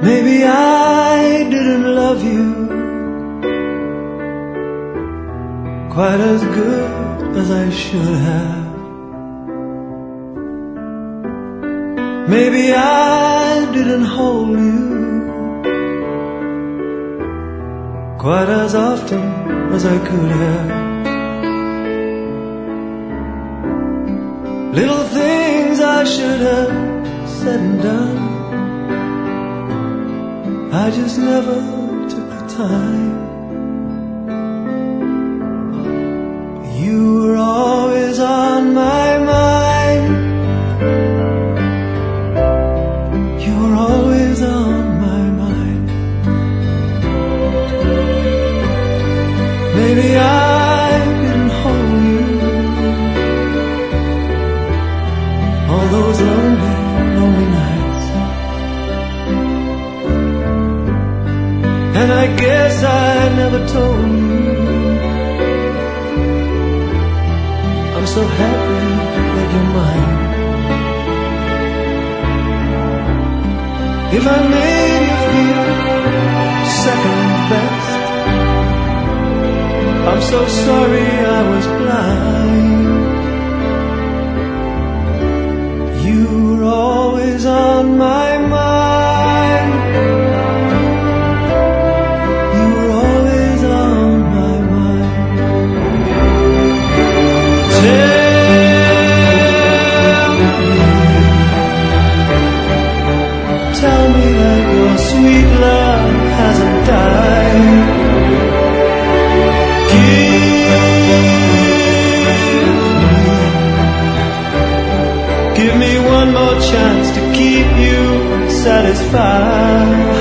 Maybe I didn't love you quite as good as I should have. Maybe I didn't hold you quite as often as I could have. Little things I should have said and done, I just never took the time. You were always on my mind. You were always on my mind. Maybe I didn't hold you all those lonely, lonely nights. And I guess I never told you I'm so happy that you're mine. If I made you feel second best, I'm so sorry I was blind. You were always on my mind. You were always on my mind. Tell me that your sweet love hasn't died. Give me one more chance to keep you satisfied.